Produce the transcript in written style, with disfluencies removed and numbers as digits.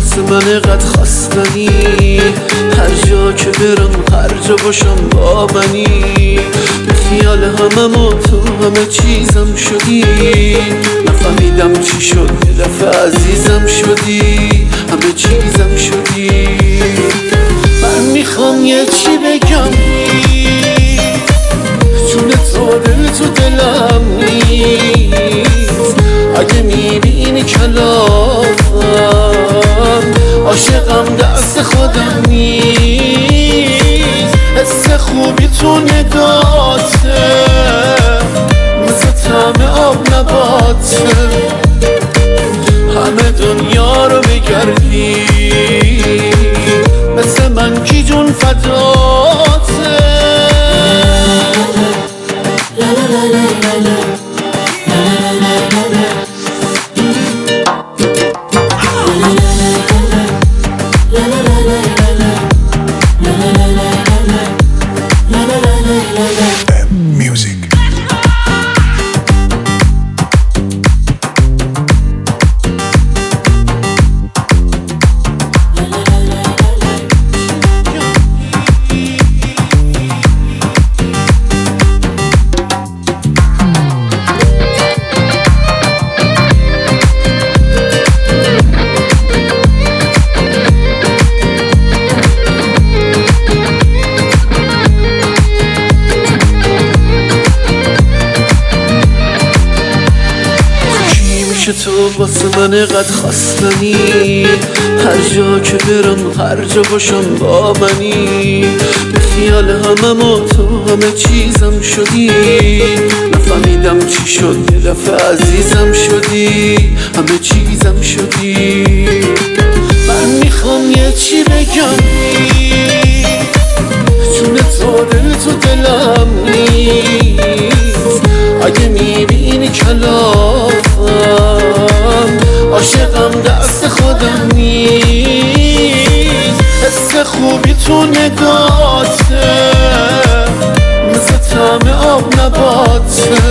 واسه من قد خواستنی، هر جا که برم هر جا باشم با منی. خیال همم و تو همه چیزم شدی، نفهمیدم چی شد یه دفعه عزیزم شدی، همه چیزم شدی. من میخوام یه چی بگم چون تو دل تو دلم نیست. اگه میبینی کلافم عاشقم دست خودم نیست. حس خوبی تو نگاته مثل طعم آب نباته، همه دنیا رو بگردی مثل من کی جون فداته. تو واسه من قد خواستنی، هر جا که برم هر جا باشم با منی. خیال همم و تو همه چیزم شدی، نفهمیدم چی شد یه دفعه عزیزم شدی، همه چیزم شدی. من میخوام یه چی بگم چون تو دل تو دلم نیست. اگه میبینی کلافم عاشقم دست خودم نیست. حس خوبی تو نگاته مثل طعم آب نباته،